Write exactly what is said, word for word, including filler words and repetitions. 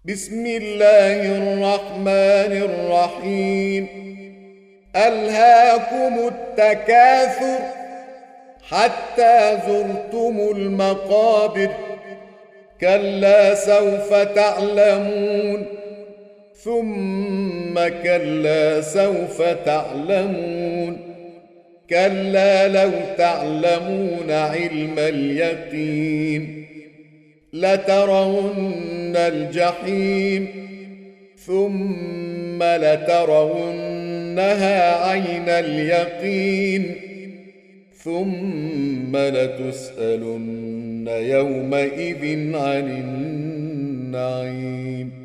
بسم الله الرحمن الرحيم. ألهاكم التكاثر حتى زرتم المقابر، كلا سوف تعلمون ثم كلا سوف تعلمون، كلا لو تعلمون علم اليقين لترون الجحيم ثم لترونها عين اليقين ثم لتسألن يومئذ عن النعيم.